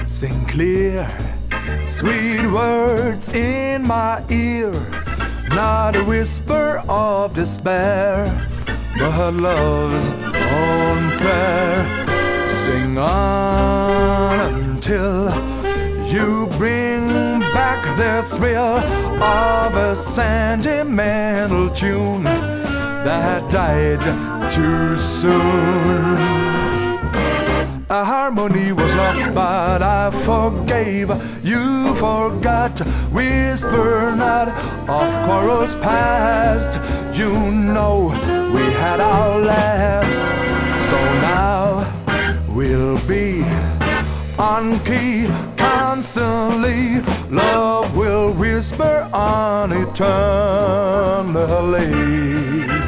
Sing clear, sweet words in my ear, not a whisper of despair, but love's own prayer. Sing on until you bring back the thrill of a sentimental tune that died too soon. A harmony was lost, but I forgave. You forgot. Whisper not of quarrels past. You know we had our laughs, so now we'll be on key constantly. Love will whisper on eternally.